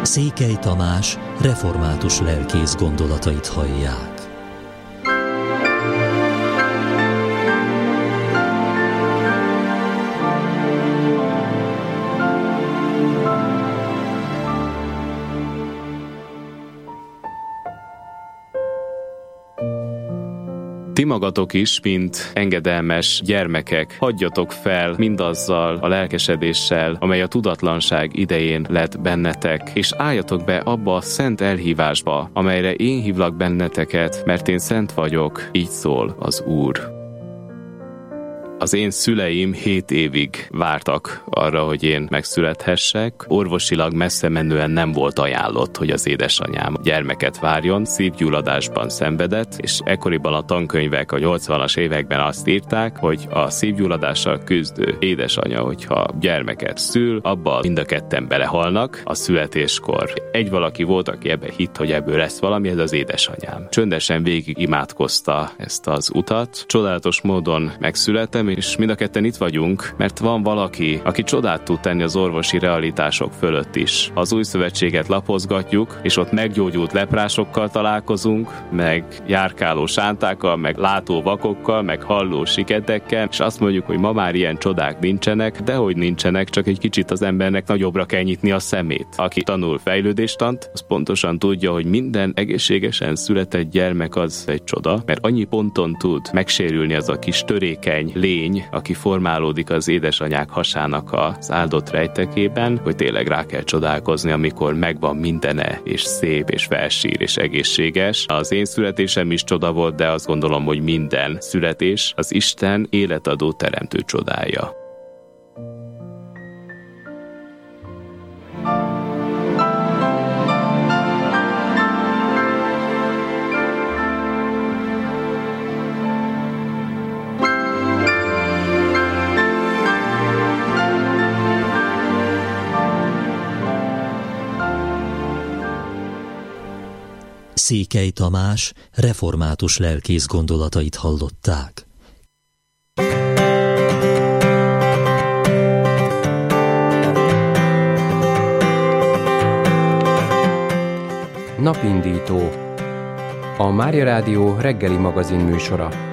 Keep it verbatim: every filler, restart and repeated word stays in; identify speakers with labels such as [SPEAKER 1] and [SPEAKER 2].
[SPEAKER 1] Székely Tamás református lelkész gondolatait hallják.
[SPEAKER 2] Ti magatok is, mint engedelmes gyermekek, hagyjatok fel mindazzal a lelkesedéssel, amely a tudatlanság idején lett bennetek, és álljatok be abba a szent elhívásba, amelyre én hívlak benneteket, mert én szent vagyok, így szól az Úr. Az én szüleim hét évig vártak arra, hogy én megszülethessek. Orvosilag messze menően nem volt ajánlott, hogy az édesanyám gyermeket várjon, szívgyulladásban szenvedett, és ekkoriban a tankönyvek a nyolcvanas években azt írták, hogy a szívgyulladással küzdő édesanya, hogyha gyermeket szül, abba mind a ketten belehalnak a születéskor. Egy valaki volt, aki ebbe hitt, hogy ebből lesz valami, ez az édesanyám. Csöndesen végig imádkozta ezt az utat. Csodálatos módon megszülettem, és mind a ketten itt vagyunk, mert van valaki, aki csodát tud tenni az orvosi realitások fölött is. Az új szövetséget lapozgatjuk, és ott meggyógyult leprásokkal találkozunk, meg járkáló sántákkal, meg látó vakokkal, meg halló siketekkel, és azt mondjuk, hogy ma már ilyen csodák nincsenek, de hogy nincsenek, csak egy kicsit az embernek nagyobbra kell nyitni a szemét. Aki tanul fejlődéstant, az pontosan tudja, hogy minden egészségesen született gyermek az egy csoda, mert annyi ponton tud megsérülni az a kis törékeny lény, aki formálódik az édesanyák hasának az áldott rejtekében, hogy tényleg rá kell csodálkozni, amikor megvan mindene, és szép, és felsír, és egészséges. Az én születésem is csoda volt, de azt gondolom, hogy minden születés az Isten életadó teremtő csodája.
[SPEAKER 1] Székely Tamás református lelkész gondolatait hallották.
[SPEAKER 3] Napindító. A Mária Rádió reggeli magazin műsora.